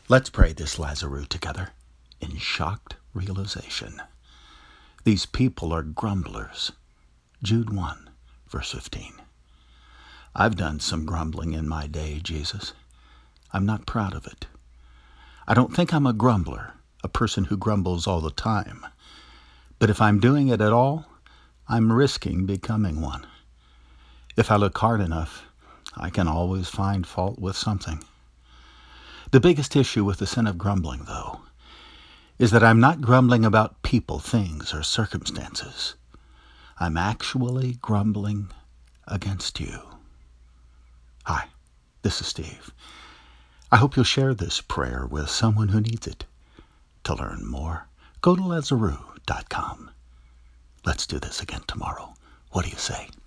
Let's pray this Lazarus together in shocked realization. These people are grumblers. Jude 1, verse 15. I've done some grumbling in my day, Jesus. I'm not proud of it. I don't think I'm a grumbler, a person who grumbles all the time. But if I'm doing it at all, I'm risking becoming one. If I look hard enough, I can always find fault with something. The biggest issue with the sin of grumbling, though, is that I'm not grumbling about people, things, or circumstances. I'm actually grumbling against you. Hi, this is Steve. I hope you'll share this prayer with someone who needs it. To learn more, go to Lazarus.com. Let's do this again tomorrow. What do you say?